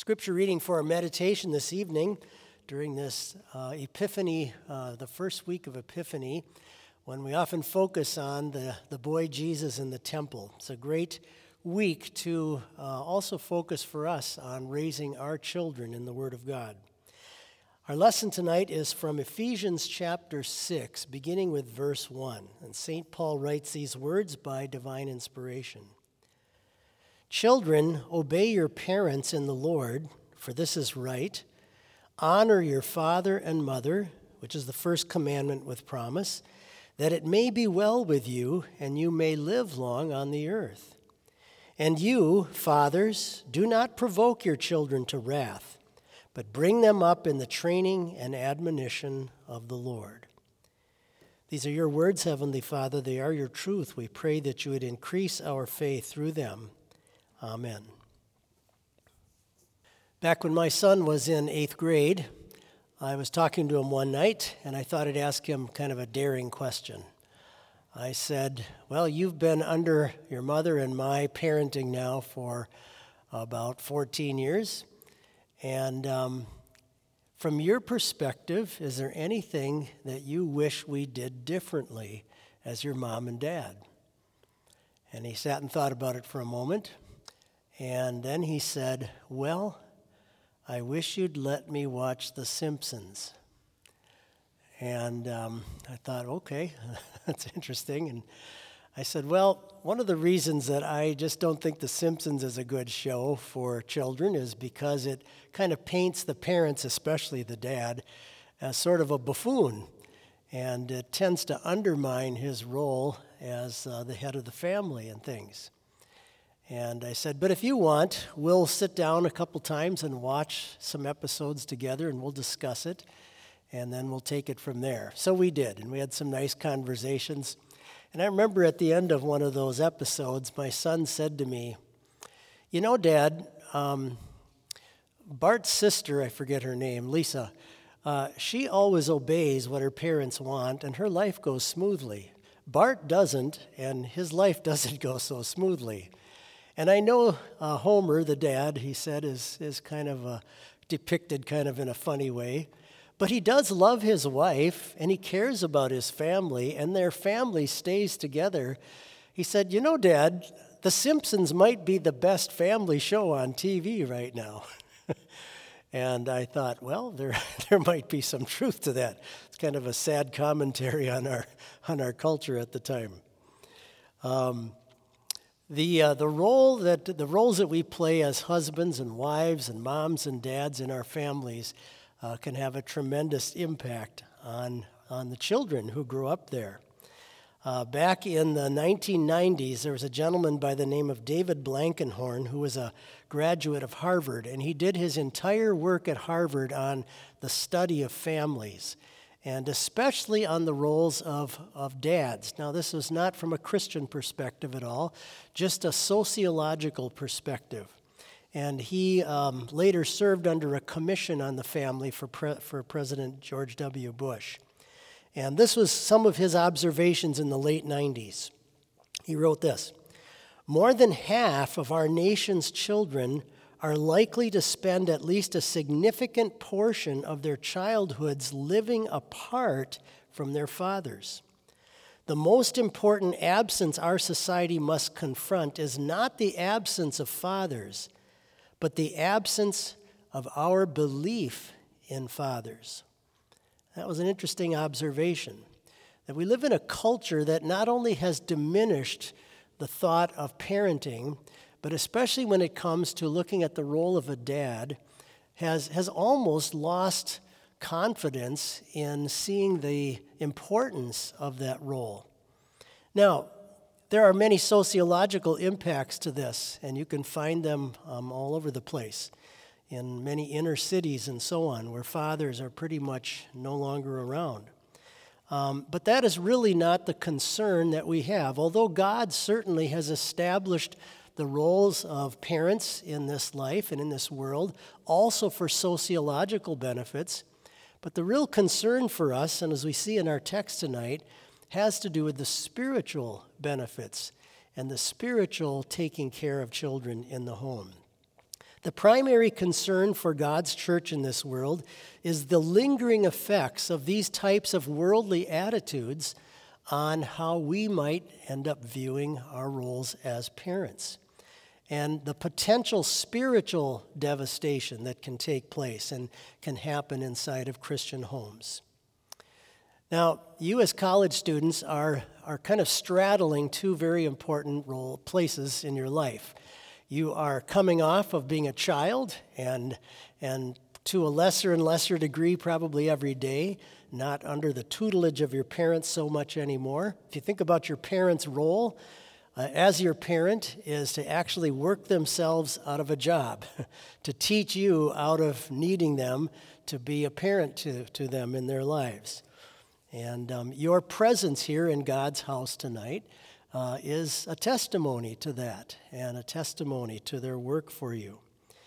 Scripture reading for our meditation this evening during this Epiphany, the first week of Epiphany, when we often focus on the boy Jesus in the temple. It's a great week to also focus for us on raising our children in the Word of God. Our lesson tonight is from Ephesians chapter 6, beginning with verse 1. And St. Paul writes these words by divine inspiration. Children, obey your parents in the Lord, for this is right. Honor your father and mother, which is the first commandment with promise, that it may be well with you and you may live long on the earth. And you, fathers, do not provoke your children to wrath, but bring them up in the training and admonition of the Lord. These are your words, Heavenly Father. They are your truth. We pray that you would increase our faith through them. Amen. Back when my son was in 8th grade, I was talking to him one night, and I thought I'd ask him kind of a daring question. I said, well, you've been under your mother and my parenting now for about 14 years, and from your perspective, is there anything that you wish we did differently as your mom and dad? And he sat and thought about it for a moment. And then he said, well, I wish you'd let me watch The Simpsons. And I thought, okay, that's interesting. And I said, well, one of the reasons that I just don't think The Simpsons is a good show for children is because it kind of paints the parents, especially the dad, as sort of a buffoon. And it tends to undermine his role as the head of the family and things. And I said, but if you want, we'll sit down a couple times and watch some episodes together and we'll discuss it, and then we'll take it from there. So we did, and we had some nice conversations. And I remember at the end of one of those episodes, my son said to me, you know, Dad, Bart's sister, I forget her name, Lisa, she always obeys what her parents want, and her life goes smoothly. Bart doesn't, and his life doesn't go so smoothly. And I know Homer, the dad, he said, is kind of depicted kind of in a funny way. But he does love his wife, and he cares about his family, and their family stays together. He said, you know, Dad, The Simpsons might be the best family show on TV right now. And I thought, well, there might be some truth to that. It's kind of a sad commentary on our culture at the time. The roles that we play as husbands and wives and moms and dads in our families can have a tremendous impact on the children who grew up there. Back in the 1990s, there was a gentleman by the name of David Blankenhorn who was a graduate of Harvard, and he did his entire work at Harvard on the study of families, and especially on the roles of dads. Now, this was not from a Christian perspective at all, just a sociological perspective. And he later served under a commission on the family for President George W. Bush. And this was some of his observations in the late 90s. He wrote this: more than half of our nation's children are likely to spend at least a significant portion of their childhoods living apart from their fathers. The most important absence our society must confront is not the absence of fathers, but the absence of our belief in fathers. That was an interesting observation, that we live in a culture that not only has diminished the thought of parenting, but especially when it comes to looking at the role of a dad, has almost lost confidence in seeing the importance of that role. Now, there are many sociological impacts to this, and you can find them all over the place, in many inner cities and so on, where fathers are pretty much no longer around. But that is really not the concern that we have, although God certainly has established the roles of parents in this life and in this world, also for sociological benefits. But the real concern for us, and as we see in our text tonight, has to do with the spiritual benefits and the spiritual taking care of children in the home. The primary concern for God's church in this world is the lingering effects of these types of worldly attitudes on how we might end up viewing our roles as parents, and the potential spiritual devastation that can take place and can happen inside of Christian homes. Now, you as college students are kind of straddling two very important places in your life. You are coming off of being a child and to a lesser and lesser degree probably every day, not under the tutelage of your parents so much anymore. If you think about your parents' role as your parent is to actually work themselves out of a job, to teach you out of needing them to be a parent to them in their lives. And your presence here in God's house tonight is a testimony to that and a testimony to their work for you.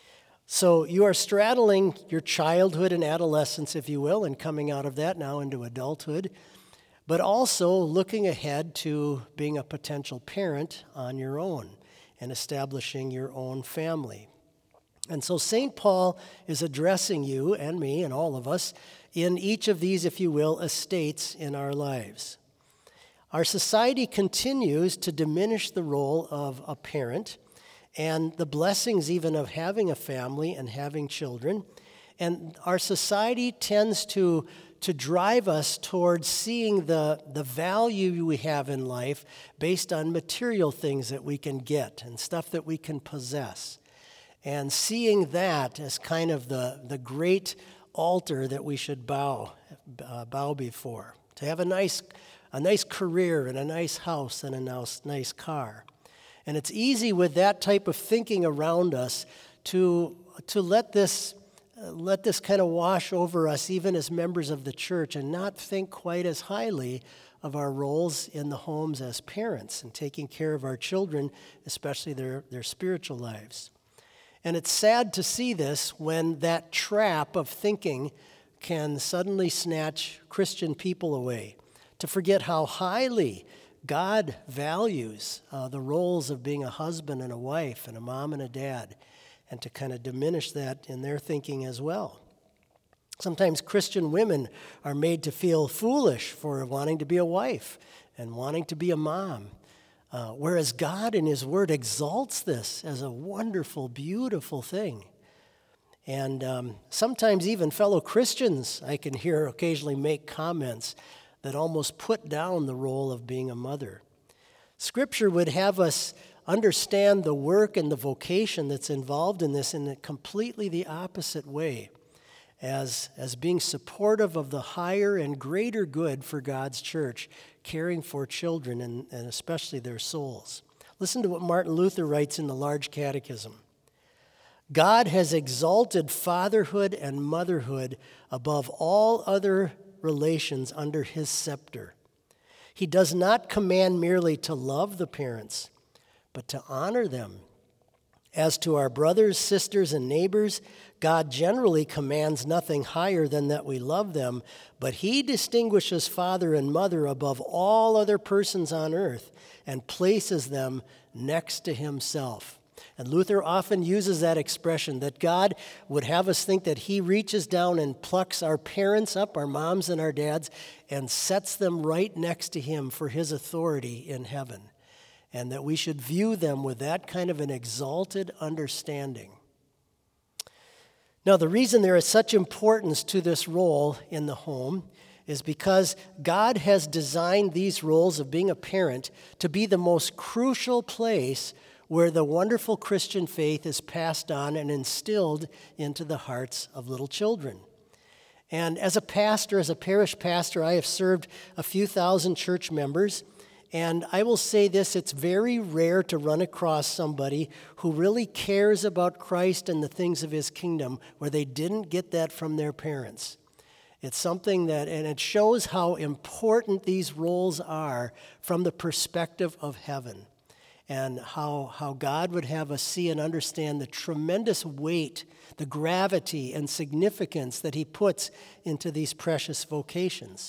So you are straddling your childhood and adolescence, if you will, and coming out of that now into adulthood, but also looking ahead to being a potential parent on your own and establishing your own family. And so St. Paul is addressing you and me and all of us in each of these, if you will, estates in our lives. Our society continues to diminish the role of a parent and the blessings even of having a family and having children. And our society tends to drive us towards seeing the value we have in life based on material things that we can get and stuff that we can possess. And seeing that as kind of the great altar that we should bow before. To have a nice career and a nice house and a nice car. And it's easy with that type of thinking around us to let this kind of wash over us even as members of the church and not think quite as highly of our roles in the homes as parents and taking care of our children, especially their spiritual lives. And it's sad to see this when that trap of thinking can suddenly snatch Christian people away, to forget how highly God values the roles of being a husband and a wife and a mom and a dad, and to kind of diminish that in their thinking as well. Sometimes Christian women are made to feel foolish for wanting to be a wife and wanting to be a mom, whereas God in His Word exalts this as a wonderful, beautiful thing. And sometimes even fellow Christians I can hear occasionally make comments that almost put down the role of being a mother. Scripture would have us understand the work and the vocation that's involved in this in a completely the opposite way, as being supportive of the higher and greater good for God's church, caring for children and especially their souls. Listen to what Martin Luther writes in the Large Catechism. God has exalted fatherhood and motherhood above all other relations under His scepter. He does not command merely to love the parents, but to honor them. As to our brothers, sisters, and neighbors, God generally commands nothing higher than that we love them, but He distinguishes father and mother above all other persons on earth and places them next to Himself. And Luther often uses that expression, that God would have us think that He reaches down and plucks our parents up, our moms and our dads, and sets them right next to Him for His authority in heaven. And that we should view them with that kind of an exalted understanding. Now, the reason there is such importance to this role in the home is because God has designed these roles of being a parent to be the most crucial place where the wonderful Christian faith is passed on and instilled into the hearts of little children. And as a pastor, as a parish pastor, I have served a few thousand church members. And I will say this, it's very rare to run across somebody who really cares about Christ and the things of His kingdom where they didn't get that from their parents. It's something that, and it shows how important these roles are from the perspective of heaven, and how God would have us see and understand the tremendous weight, the gravity and significance that He puts into these precious vocations.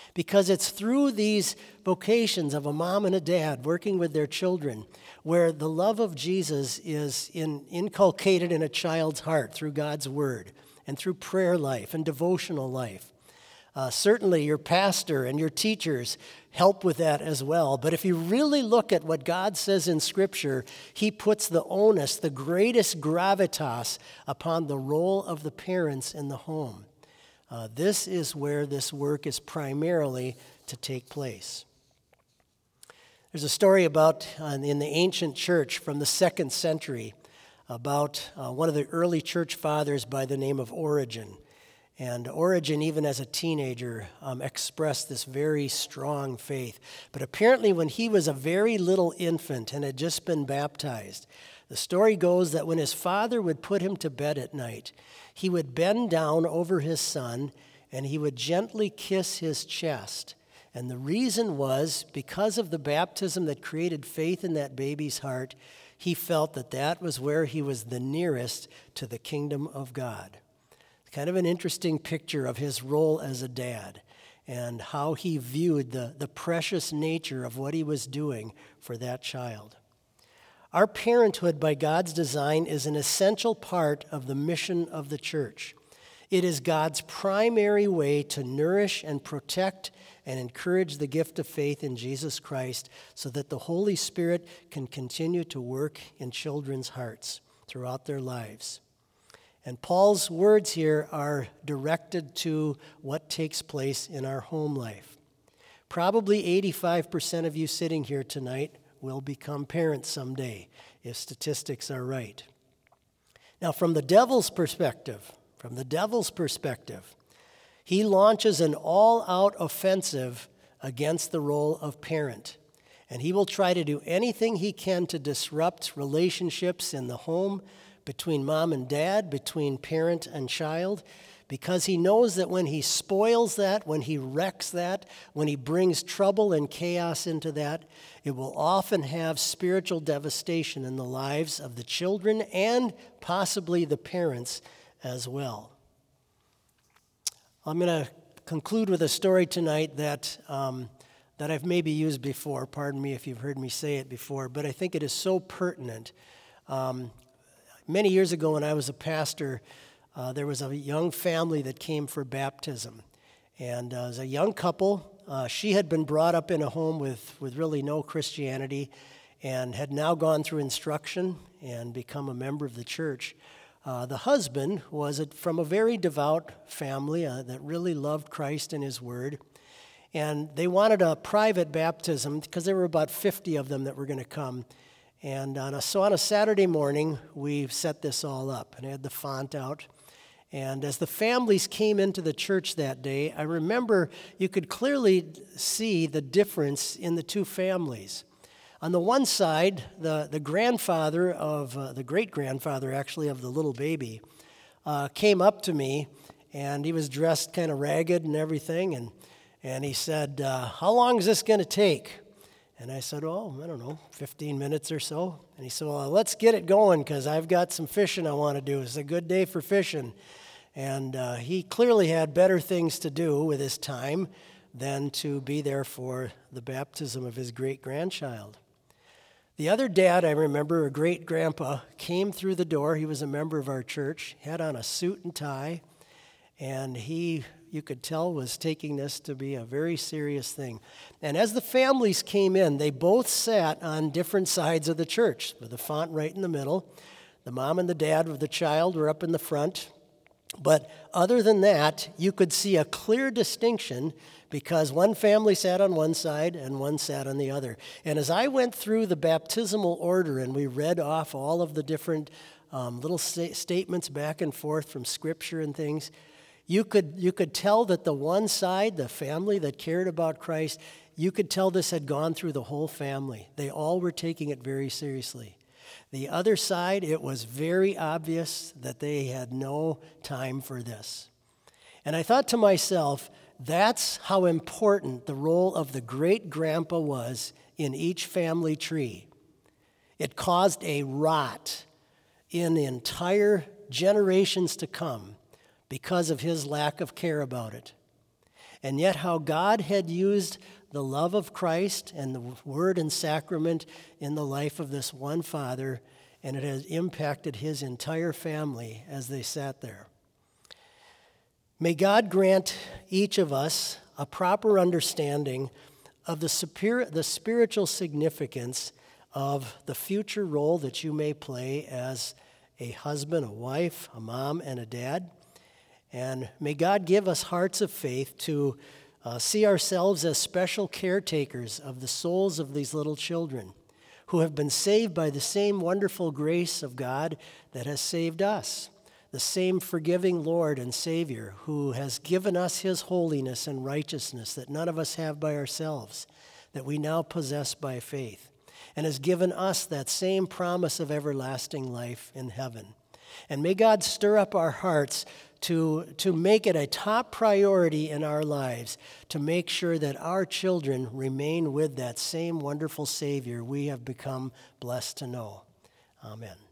Because it's through these vocations of a mom and a dad working with their children where the love of Jesus is inculcated in a child's heart through God's word and through prayer life and devotional life. Certainly your pastor and your teachers help with that as well. But if you really look at what God says in Scripture, he puts the onus, the greatest gravitas, upon the role of the parents in the home. This is where this work is primarily to take place. There's a story about, in the ancient church from the 2nd century, about one of the early church fathers by the name of Origen. And Origen, even as a teenager, expressed this very strong faith. But apparently when he was a very little infant and had just been baptized, the story goes that when his father would put him to bed at night, he would bend down over his son and he would gently kiss his chest. And the reason was because of the baptism that created faith in that baby's heart, he felt that that was where he was the nearest to the kingdom of God. Kind of an interesting picture of his role as a dad and how he viewed the precious nature of what he was doing for that child. Our parenthood by God's design is an essential part of the mission of the church. It is God's primary way to nourish and protect and encourage the gift of faith in Jesus Christ so that the Holy Spirit can continue to work in children's hearts throughout their lives. And Paul's words here are directed to what takes place in our home life. Probably 85% of you sitting here tonight will become parents someday, if statistics are right. Now, from the devil's perspective, he launches an all-out offensive against the role of parent. And he will try to do anything he can to disrupt relationships in the home, between mom and dad, between parent and child, because he knows that when he spoils that, when he wrecks that, when he brings trouble and chaos into that, it will often have spiritual devastation in the lives of the children and possibly the parents as well. I'm going to conclude with a story tonight that I've maybe used before. Pardon me if you've heard me say it before, but I think it is so pertinent. Many years ago when I was a pastor, there was a young family that came for baptism. And as a young couple, she had been brought up in a home with really no Christianity and had now gone through instruction and become a member of the church. The husband was from a very devout family that really loved Christ and his word. And they wanted a private baptism because there were about 50 of them that were going to come. And so on a Saturday morning, we set this all up and had the font out. And as the families came into the church that day, I remember you could clearly see the difference in the two families. On the one side, the grandfather of, the great-grandfather actually of the little baby, came up to me, and he was dressed kind of ragged and everything, and he said, how long is this going to take? And I said, I don't know, 15 minutes or so. And he said, well, let's get it going because I've got some fishing I want to do. It's a good day for fishing. And he clearly had better things to do with his time than to be there for the baptism of his great-grandchild. The other dad, I remember, a great-grandpa, came through the door. He was a member of our church, had on a suit and tie, and he, you could tell, was taking this to be a very serious thing. And as the families came in, they both sat on different sides of the church, with the font right in the middle. The mom and the dad of the child were up in the front. But other than that, you could see a clear distinction because one family sat on one side and one sat on the other. And as I went through the baptismal order and we read off all of the different little statements back and forth from Scripture and things, you could tell that the one side, the family that cared about Christ, you could tell this had gone through the whole family. They all were taking it very seriously. The other side, it was very obvious that they had no time for this. And I thought to myself, that's how important the role of the great-grandpa was in each family tree. It caused a rot in the entire generations to come because of his lack of care about it. and yet how God had used the love of Christ and the word and sacrament in the life of this one father, and it has impacted his entire family as they sat there. May God grant each of us a proper understanding of the spiritual significance of the future role that you may play as a husband, a wife, a mom, and a dad. And may God give us hearts of faith to see ourselves as special caretakers of the souls of these little children who have been saved by the same wonderful grace of God that has saved us, the same forgiving Lord and Savior who has given us his holiness and righteousness that none of us have by ourselves, that we now possess by faith, and has given us that same promise of everlasting life in heaven. And may God stir up our hearts to make it a top priority in our lives to make sure that our children remain with that same wonderful Savior we have become blessed to know. Amen.